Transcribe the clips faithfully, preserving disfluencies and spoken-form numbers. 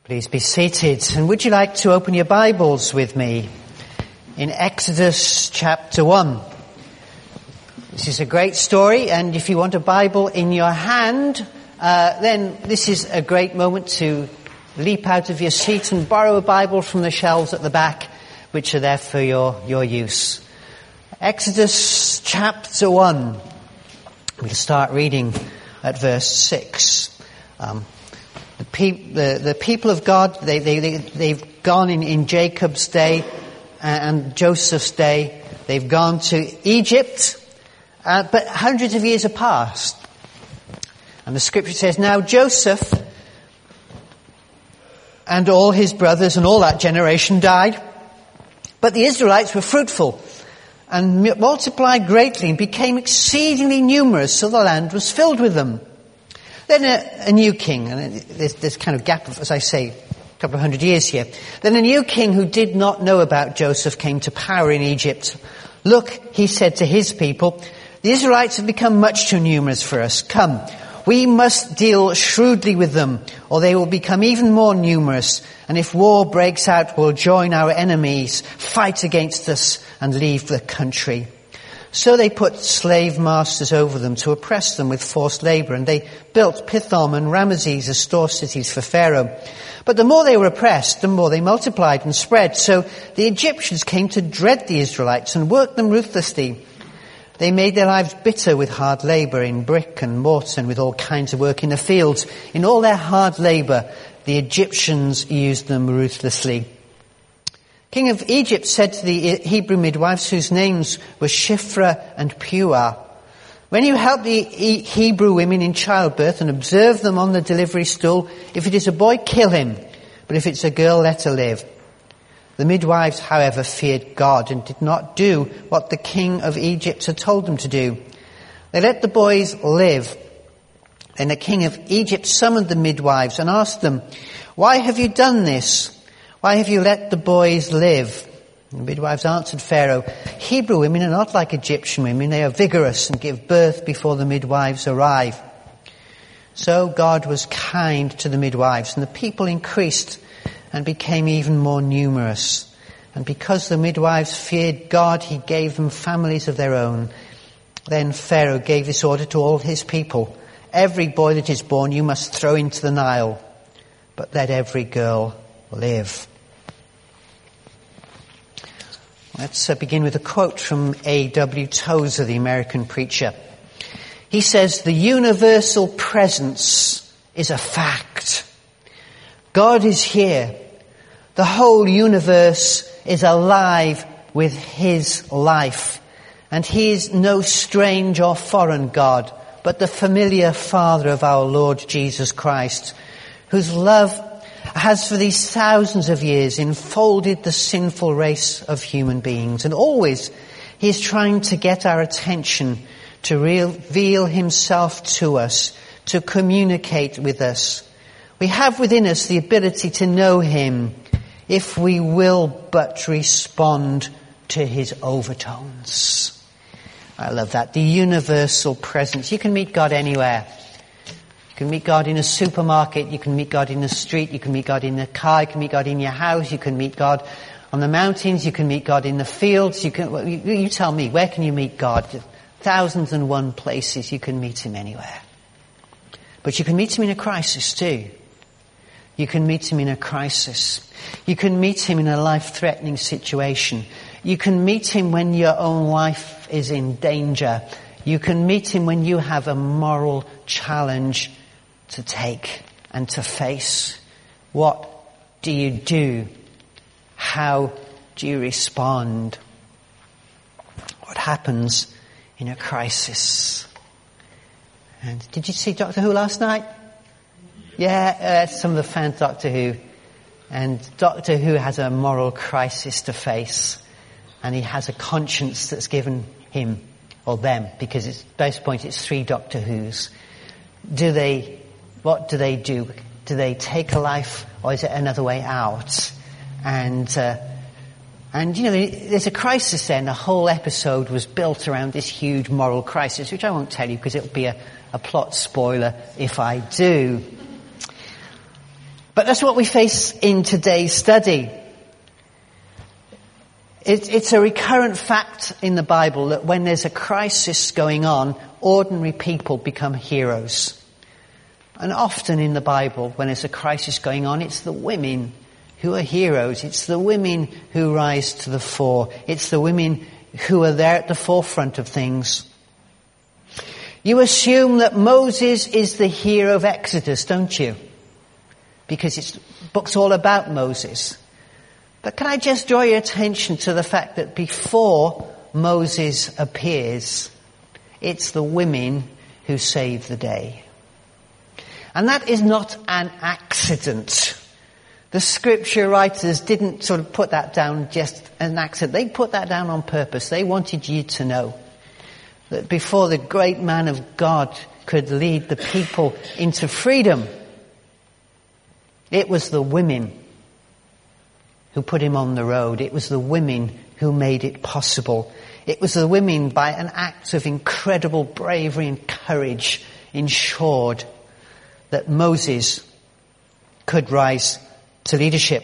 Please be seated. And would you like to open your Bibles with me in Exodus chapter one? This is a great story, and if you want a Bible in your hand, uh, then this is a great moment to leap out of your seat and borrow a Bible from the shelves at the back, which are there for your, your use. Exodus chapter one. We'll start reading at verse six. Um, The, pe- the, the people of God, they, they, they, they've gone in, in Jacob's day and Joseph's day. They've gone to Egypt, uh, but hundreds of years have passed. And the scripture says, now Joseph and all his brothers and all that generation died, but the Israelites were fruitful and multiplied greatly and became exceedingly numerous, so the land was filled with them. Then a, a new king, and there's this kind of gap of, as I say, a couple of hundred years here. Then a new king who did not know about Joseph came to power in Egypt. Look, he said to his people, the Israelites have become much too numerous for us. Come, we must deal shrewdly with them, or they will become even more numerous. And if war breaks out, we'll join our enemies, fight against us, and leave the country. So they put slave masters over them to oppress them with forced labor, and they built Pithom and Ramesses as store cities for Pharaoh. But the more they were oppressed, the more they multiplied and spread. So the Egyptians came to dread the Israelites and worked them ruthlessly. They made their lives bitter with hard labor in brick and mortar and with all kinds of work in the fields. In all their hard labor, the Egyptians used them ruthlessly. King of Egypt said to the Hebrew midwives, whose names were Shiphrah and Puah, when you help the Hebrew women in childbirth and observe them on the delivery stool, if it is a boy, kill him, but if it's a girl, let her live. The midwives, however, feared God and did not do what the king of Egypt had told them to do. They let the boys live. Then the king of Egypt summoned the midwives and asked them, why have you done this? Why have you let the boys live? The midwives answered Pharaoh, Hebrew women are not like Egyptian women. They are vigorous and give birth before the midwives arrive. So God was kind to the midwives, and the people increased and became even more numerous. And because the midwives feared God, he gave them families of their own. Then Pharaoh gave this order to all his people. Every boy that is born you must throw into the Nile, but let every girl live. Let's uh, begin with a quote from A W Tozer, the American preacher. He says, the universal presence is a fact. God is here. The whole universe is alive with his life. And he is no strange or foreign God, but the familiar Father of our Lord Jesus Christ, whose love has for these thousands of years enfolded the sinful race of human beings. And always he is trying to get our attention, to reveal himself to us, to communicate with us. We have within us the ability to know him if we will but respond to his overtones. I love that. The universal presence. You can meet God anywhere. You can meet God in a supermarket, you can meet God in the street, you can meet God in the car, you can meet God in your house, you can meet God on the mountains, you can meet God in the fields, you can, you, you tell me, where can you meet God? Thousands and one places you can meet him anywhere. But you can meet him in a crisis too. You can meet him in a crisis. You can meet him in a life-threatening situation. You can meet him when your own life is in danger. You can meet him when you have a moral challenge to take and to face. What do you do? How do you respond? What happens in a crisis? And did you see Doctor Who last night? Yeah, uh, some of the fans of Doctor Who. And Doctor Who has a moral crisis to face. And he has a conscience that's given him, or them, because it's, at this point it's three Doctor Whos. Do they, what do they do? Do they take a life, or is it another way out? And, uh, and you know, there's a crisis there, and the whole episode was built around this huge moral crisis, which I won't tell you because it'll be a, a plot spoiler if I do. But that's what we face in today's study. It, it's a recurrent fact in the Bible that when there's a crisis going on, ordinary people become heroes. And often in the Bible, when there's a crisis going on, it's the women who are heroes. It's the women who rise to the fore. It's the women who are there at the forefront of things. You assume that Moses is the hero of Exodus, don't you? Because it's the book's all about Moses. But can I just draw your attention to the fact that before Moses appears, it's the women who save the day. And that is not an accident. The scripture writers didn't sort of put that down just as an accident. They put that down on purpose. They wanted you to know that before the great man of God could lead the people into freedom, it was the women who put him on the road. It was the women who made it possible. It was the women, by an act of incredible bravery and courage, ensured that Moses could rise to leadership.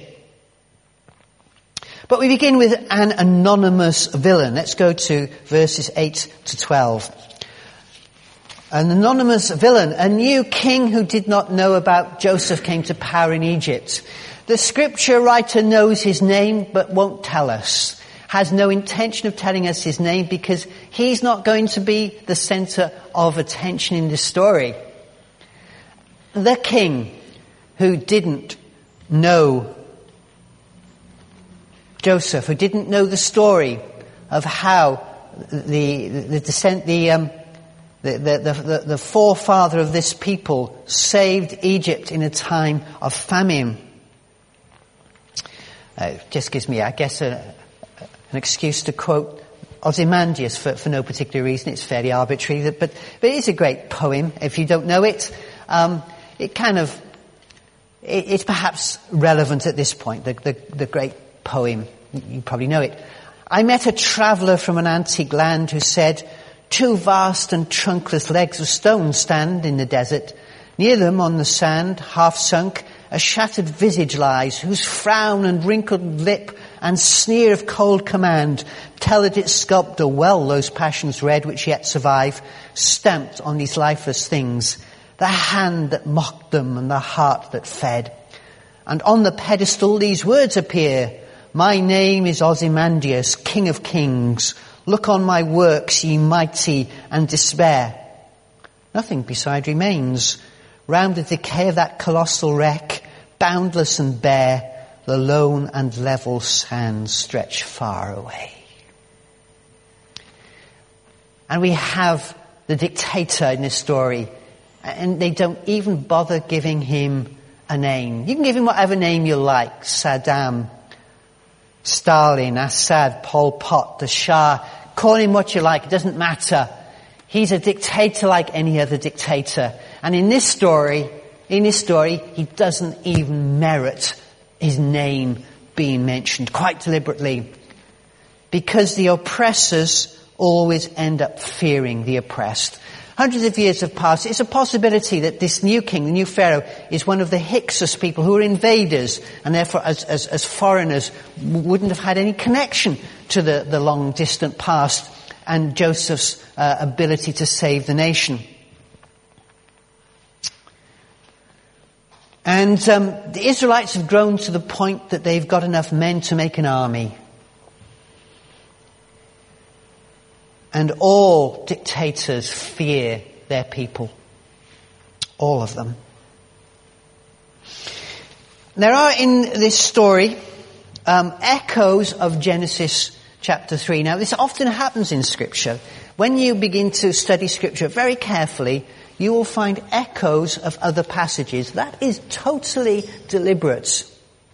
But we begin with an anonymous villain. Let's go to verses eight to twelve. An anonymous villain, a new king who did not know about Joseph came to power in Egypt. The scripture writer knows his name but won't tell us. Has no intention of telling us his name because he's not going to be the center of attention in this story. The king who didn't know Joseph, who didn't know the story of how the the descent, the um, the, the the the forefather of this people saved Egypt in a time of famine. Uh, just gives me, I guess, a, an excuse to quote Ozymandias for, for no particular reason. It's fairly arbitrary, but but it is a great poem. If you don't know it, um, it kind of it, it's perhaps relevant at this point. The, the the great poem, you probably know it. I met a traveller from an antique land who said, "Two vast and trunkless legs of stone stand in the desert. Near them on the sand, half sunk, a shattered visage lies, whose frown and wrinkled lip and sneer of cold command tell that its sculptor well those passions read which yet survive, stamped on these lifeless things, the hand that mocked them and the heart that fed. And on the pedestal these words appear, my name is Ozymandias, King of Kings. Look on my works, ye mighty, and despair. Nothing beside remains. Round the decay of that colossal wreck, boundless and bare, the lone and level sands stretch far away." And we have the dictator in this story, and they don't even bother giving him a name. You can give him whatever name you like. Saddam, Stalin, Assad, Pol Pot, the Shah. Call him what you like. It doesn't matter. He's a dictator like any other dictator. And in this story, in this story, he doesn't even merit his name being mentioned, quite deliberately. Because the oppressors always end up fearing the oppressed. Hundreds of years have passed. It's a possibility that this new king, the new pharaoh, is one of the Hyksos people who are invaders, and therefore as, as, as foreigners wouldn't have had any connection to the, the long distant past and Joseph's uh, ability to save the nation. And um, the Israelites have grown to the point that they've got enough men to make an army. And all dictators fear their people. All of them. There are in this story um, echoes of Genesis chapter three. Now, this often happens in Scripture. When you begin to study Scripture very carefully, you will find echoes of other passages. That is totally deliberate.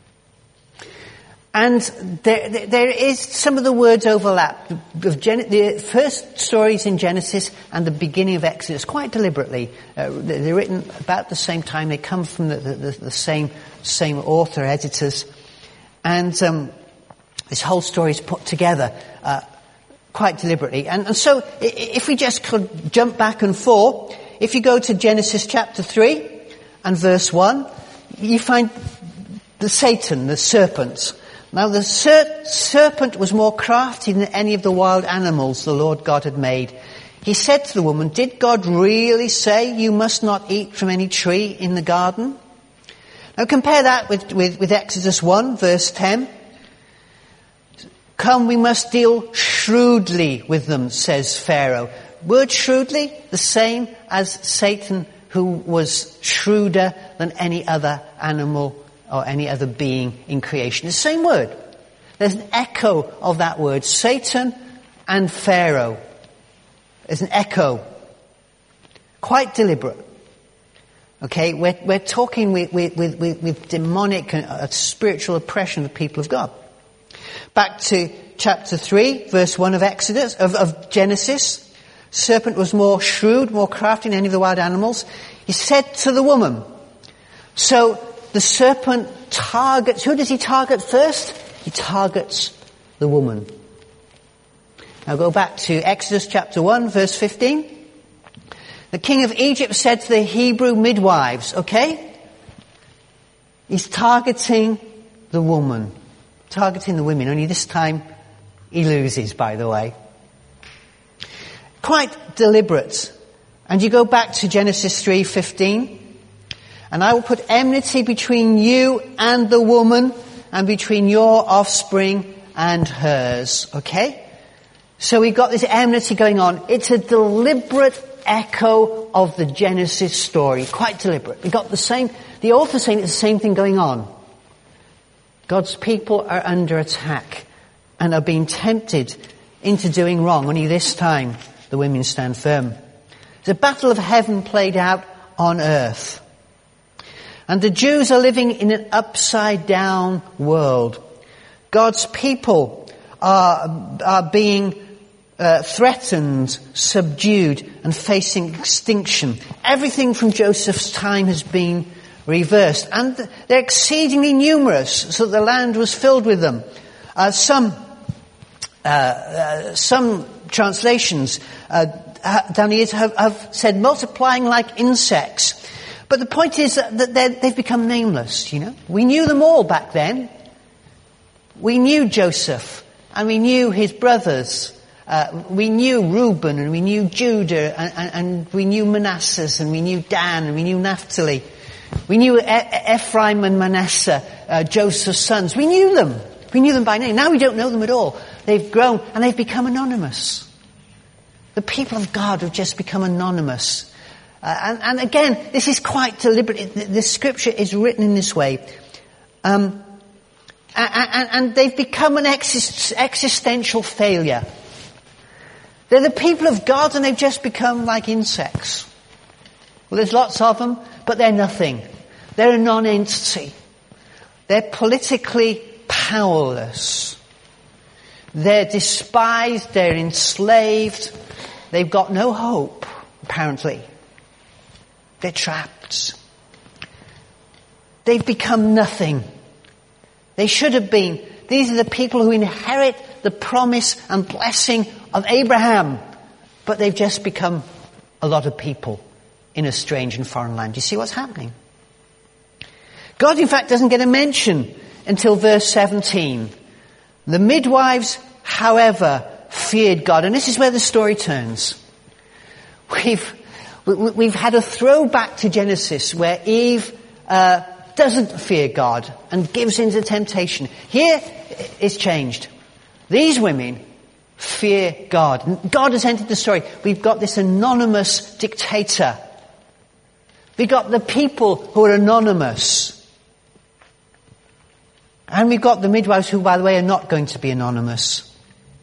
And there, there is some of the words overlap. The first stories in Genesis and the beginning of Exodus, quite deliberately. Uh, they're written about the same time. They come from the, the, the same same author, editors. And um, this whole story is put together uh, quite deliberately. And, and so if we just could jump back and forth, if you go to Genesis chapter three and verse one, you find the Satan, the serpent. Now the ser- serpent was more crafty than any of the wild animals the Lord God had made. He said to the woman, did God really say you must not eat from any tree in the garden? Now compare that with, with, with Exodus one, verse ten. Come, we must deal shrewdly with them, says Pharaoh. Word shrewdly, the same as Satan, who was shrewder than any other animal or any other being in creation. The same word. There's an echo of that word, Satan and Pharaoh. There's an echo. Quite deliberate. Okay, we're, we're talking with, with, with, with demonic and uh, spiritual oppression of the people of God. Back to chapter three, verse one of Exodus, of, of Genesis. Serpent was more shrewd, more crafty than any of the wild animals. He said to the woman. So the serpent targets, who does he target first? He targets the woman. Now go back to Exodus chapter one, verse fifteen. The king of Egypt said to the Hebrew midwives, okay? He's targeting the woman. Targeting the women, only this time he loses, by the way. Quite deliberate. And you go back to Genesis three fifteen. And I will put enmity between you and the woman, and between your offspring and hers. Okay? So we've got this enmity going on. It's a deliberate echo of the Genesis story. Quite deliberate. We've got the same, the author's saying it's the same thing going on. God's people are under attack and are being tempted into doing wrong. Only this time the women stand firm. The battle of heaven played out on earth. And the Jews are living in an upside down world. God's people are, are being uh, threatened, subdued, and facing extinction. Everything from Joseph's time has been reversed. And they're exceedingly numerous, so the land was filled with them. Uh, some, uh, uh, some translations uh, down here have, have said multiplying like insects. But the point is that they've become nameless, you know. We knew them all back then. We knew Joseph, and we knew his brothers. Uh, we knew Reuben, and we knew Judah, and, and, and we knew Manasseh, and we knew Dan, and we knew Naphtali. We knew e- Ephraim and Manasseh, uh, Joseph's sons. We knew them. We knew them by name. Now we don't know them at all. They've grown, and they've become anonymous. The people of God have just become anonymous. Uh, and, and again, this is quite deliberate. The, the scripture is written in this way. Um, and, and they've become an exist, existential failure. They're the people of God and they've just become like insects. Well, there's lots of them, but they're nothing. They're a non-entity. They're politically powerless. They're despised, they're enslaved. They've got no hope, apparently. They're trapped. They've become nothing. They should have been. These are the people who inherit the promise and blessing of Abraham. But they've just become a lot of people in a strange and foreign land. Do you see what's happening? God, in fact, doesn't get a mention until verse seventeen. The midwives, however, feared God. And this is where the story turns. We've We've had a throwback to Genesis where Eve uh, doesn't fear God and gives in to temptation. Here it's changed. These women fear God. God has entered the story. We've got this anonymous dictator. We've got the people who are anonymous. And we've got the midwives who, by the way, are not going to be anonymous.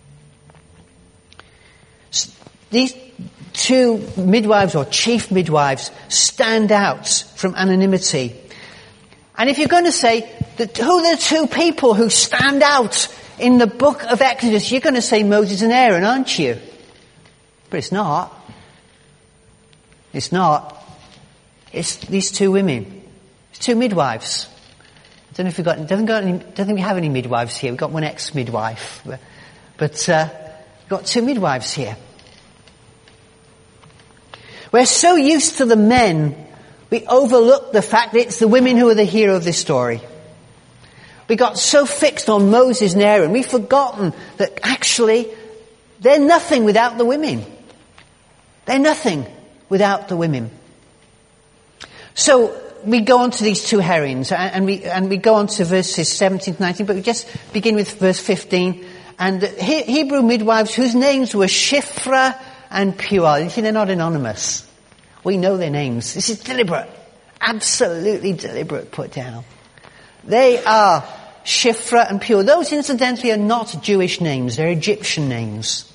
These two midwives or chief midwives stand out from anonymity. And if you're going to say that who are the two people who stand out in the book of Exodus, you're going to say Moses and Aaron, aren't you? But it's not. It's not. It's these two women. It's two midwives. I don't know if we've got, don't, got any, don't think we have any midwives here. We've got one ex-midwife. But, but uh, we've got two midwives here. We're so used to the men We overlook the fact that it's the women who are the hero of this story. We got so fixed on Moses and Aaron, we've forgotten that actually they're nothing without the women. They're nothing without the women. So we go on to these two heroines, and we and we go on to verses seventeen to nineteen, but we just begin with verse fifteen. And he, Hebrew midwives whose names were Shiphrah and Puah. You see, they're not anonymous. We know their names. This is deliberate. Absolutely deliberate put down. They are Shiphrah and Puah. Those, incidentally, are not Jewish names. They're Egyptian names.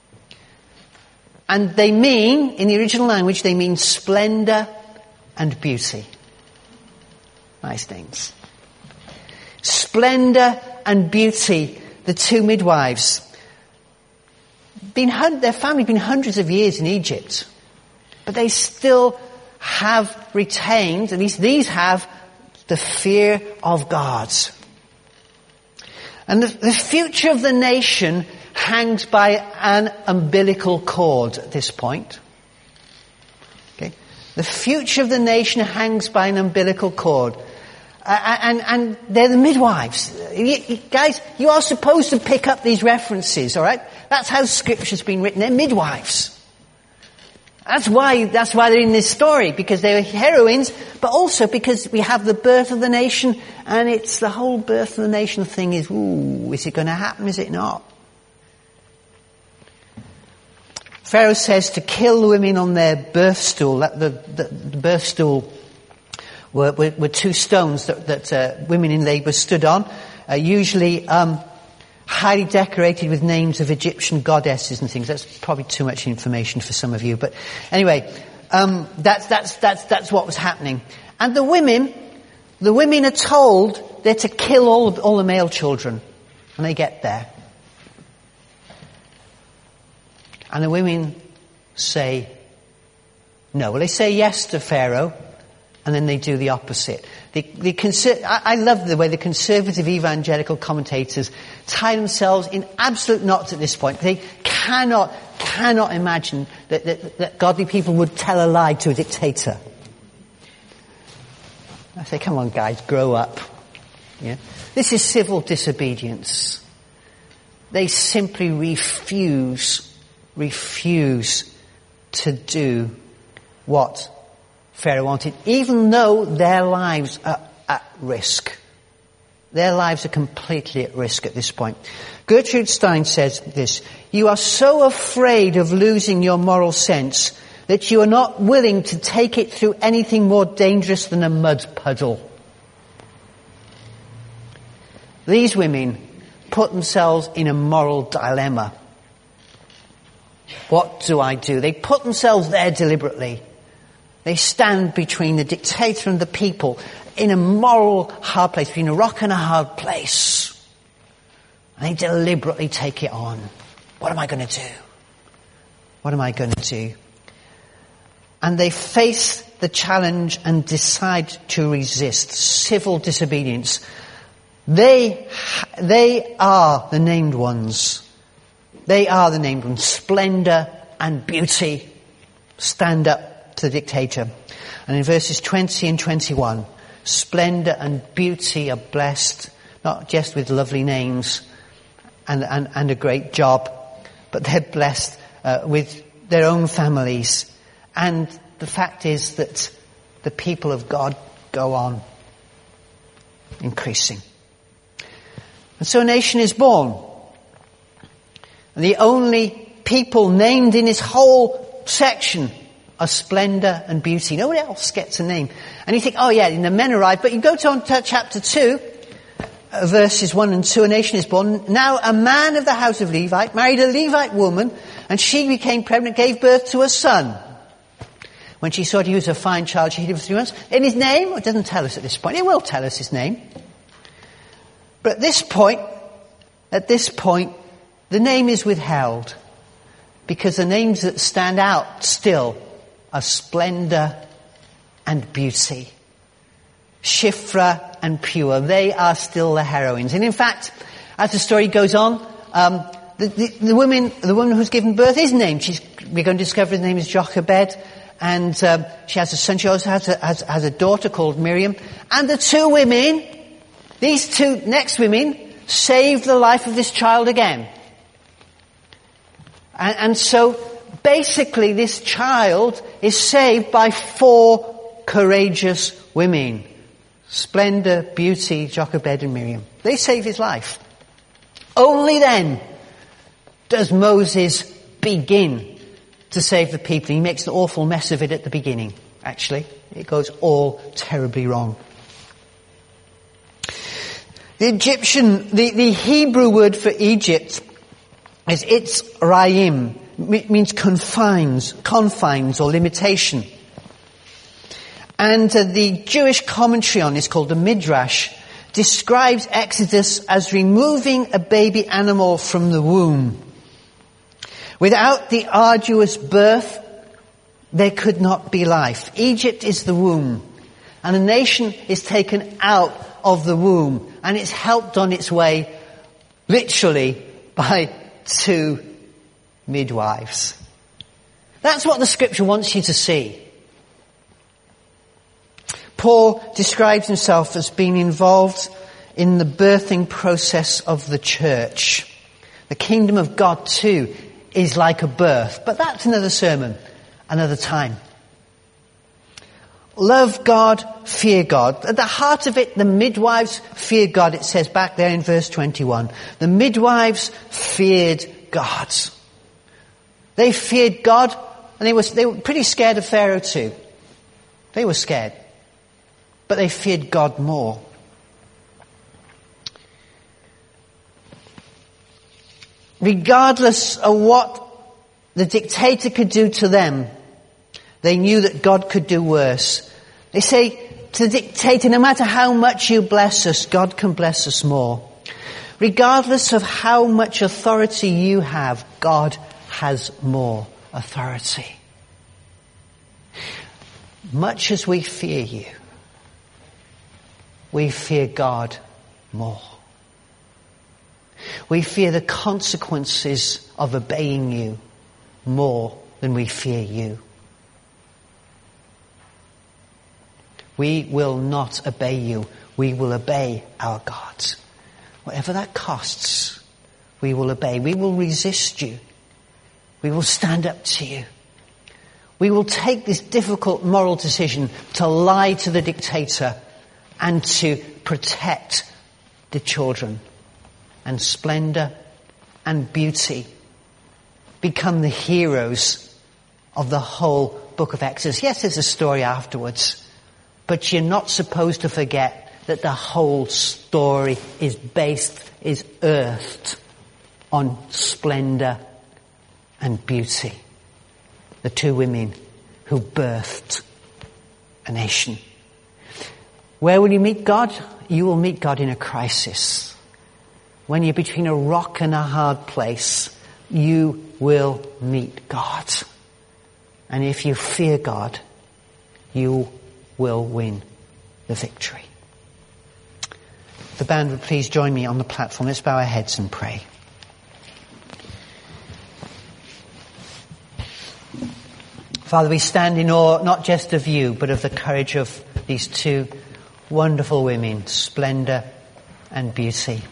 And they mean, in the original language, they mean splendor and beauty. Nice names. Splendor and beauty, the two midwives. Been, their family had been hundreds of years in Egypt. But they still have retained, at least these have, the fear of God. And the, the future of the nation hangs by an umbilical cord at this point. Okay? The future of the nation hangs by an umbilical cord. Uh, and, and they're the midwives. You, you, guys, you are supposed to pick up these references, alright? That's how Scripture's been written. They're midwives. That's why, that's why they're in this story, because they're heroines, but also because we have the birth of the nation, and it's the whole birth of the nation thing is, ooh, is it going to happen, is it not? Pharaoh says to kill the women on their birth stool. That, the, the, the birth stool were, were, were two stones that, that uh, women in labour stood on, uh, usually um, highly decorated with names of Egyptian goddesses and things. That's probably too much information for some of you, but anyway, um, that's that's that's that's what was happening. And the women, the women are told they're to kill all all the male children, and they get there, and the women say no. Well, they say yes to Pharaoh, and then they do the opposite. The, the conser- I, I love the way the conservative evangelical commentators tie themselves in absolute knots at this point. They cannot, cannot imagine that, that, that godly people would tell a lie to a dictator. I say, come on guys, grow up. Yeah? This is civil disobedience. They simply refuse, refuse to do what Pharaoh wanted, even though their lives are at risk. Their lives are completely at risk at this point. Gertrude Stein says this: you are so afraid of losing your moral sense that you are not willing to take it through anything more dangerous than a mud puddle. These women put themselves in a moral dilemma. What do I do? They put themselves there deliberately. They stand between the dictator and the people in a moral hard place, between a rock and a hard place. And they deliberately take it on. What am I going to do? What am I going to do? And they face the challenge and decide to resist civil disobedience. They, they are the named ones. They are the named ones. Splendor and beauty stand up to the dictator. And in verses twenty and twenty-one, splendor and beauty are blessed, not just with lovely names and, and, and a great job, but they're blessed uh, with their own families. And the fact is that the people of God go on increasing. And so a nation is born. And the only people named in this whole section are splendor and beauty. Nobody else gets a name. And you think, oh yeah, and the men arrived. But you go to, to chapter two, uh, verses one and two, a nation is born. Now a man of the house of Levite married a Levite woman, and she became pregnant, gave birth to a son. When she saw he was a fine child, she hid him for three months. In his name, it doesn't tell us at this point. It will tell us his name. But at this point, at this point, the name is withheld, because the names that stand out still are splendor and beauty. Shiphrah and Puah, they are still the heroines. And in fact, as the story goes on, um, the, the, the woman, the woman who's given birth is named. She's, we're going to discover his name is Jochebed, And um, she has a son. She also has a, has, has a daughter called Miriam. And the two women, these two next women, saved the life of this child again. And, and so basically this child is saved by four courageous women. Splendor, Beauty, Jochebed and Miriam. They save his life. Only then does Moses begin to save the people. He makes an awful mess of it at the beginning, actually. It goes all terribly wrong. The Egyptian, the, the Hebrew word for Egypt is Itzrayim. It means confines, confines or limitation. And uh, the Jewish commentary on this, called the Midrash, describes Exodus as removing a baby animal from the womb. Without the arduous birth, there could not be life. Egypt is the womb, and a nation is taken out of the womb, and it's helped on its way, literally, by two midwives. That's what the scripture wants you to see. Paul describes himself as being involved in the birthing process of the church. The kingdom of God, too, is like a birth. But that's another sermon, another time. Love God, fear God. At the heart of it, the midwives fear God. It says back there in verse twenty-one. The midwives feared God. They feared God, and they were, they were pretty scared of Pharaoh too. They were scared. But they feared God more. Regardless of what the dictator could do to them, they knew that God could do worse. They say to the dictator, no matter how much you bless us, God can bless us more. Regardless of how much authority you have, God has more authority. Much as we fear you, we fear God more. We fear the consequences of obeying you more than we fear you. We will not obey you. We will obey our God. Whatever that costs, we will obey. We will resist you. We will stand up to you. We will take this difficult moral decision to lie to the dictator and to protect the children. And Splendor and Beauty become the heroes of the whole book of Exodus. Yes, there's a story afterwards, but you're not supposed to forget that the whole story is based, is earthed on Splendor and Beauty. The two women who birthed a nation. Where will you meet God? You will meet God in a crisis. When you're between a rock and a hard place, you will meet God. And if you fear God, you will win the victory. The band would please join me on the platform. Let's bow our heads and pray. Father, we stand in awe not just of you, but of the courage of these two wonderful women, Splendor and Beauty.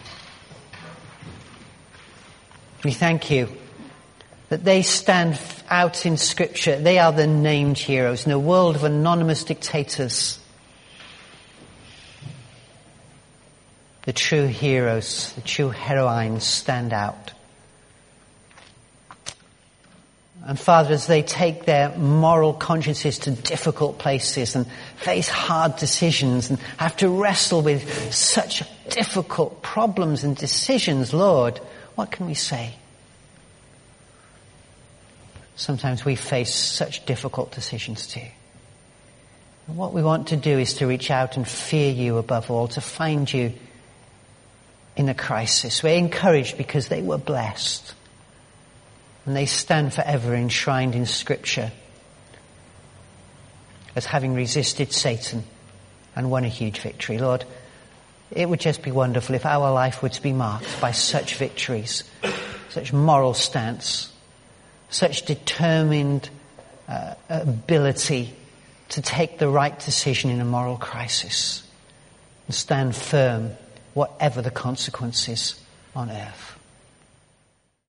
We thank you that they stand out in Scripture. They are the named heroes in a world of anonymous dictators. The true heroes, the true heroines stand out. And Father, as they take their moral consciences to difficult places and face hard decisions and have to wrestle with such difficult problems and decisions, Lord, what can we say? Sometimes we face such difficult decisions too. And what we want to do is to reach out and fear you above all, to find you in a crisis. We're encouraged because they were blessed. And they stand forever enshrined in Scripture as having resisted Satan and won a huge victory. Lord, it would just be wonderful if our life were to be marked by such victories, such moral stance, such determined uh, ability to take the right decision in a moral crisis and stand firm, whatever the consequences on earth.